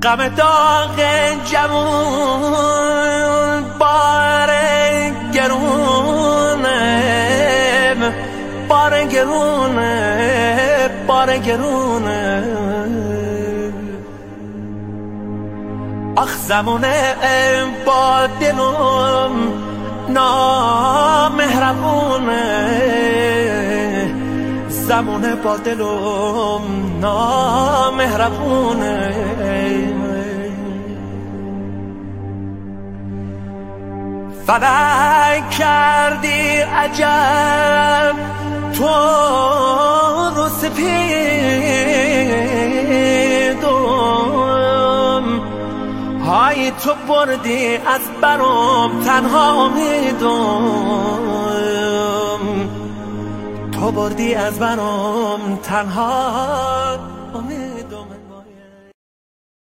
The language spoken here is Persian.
غم داغ جوون بار گرونه، بار گرونه، بار گرونه. آخ زمونه با دلم نامهربونه، زمونه با دلم نامهربونه. فلک کردی عجب تو رو سپیدم، های تو بردی از برام تنها امیدم، تو بردی از برام تنها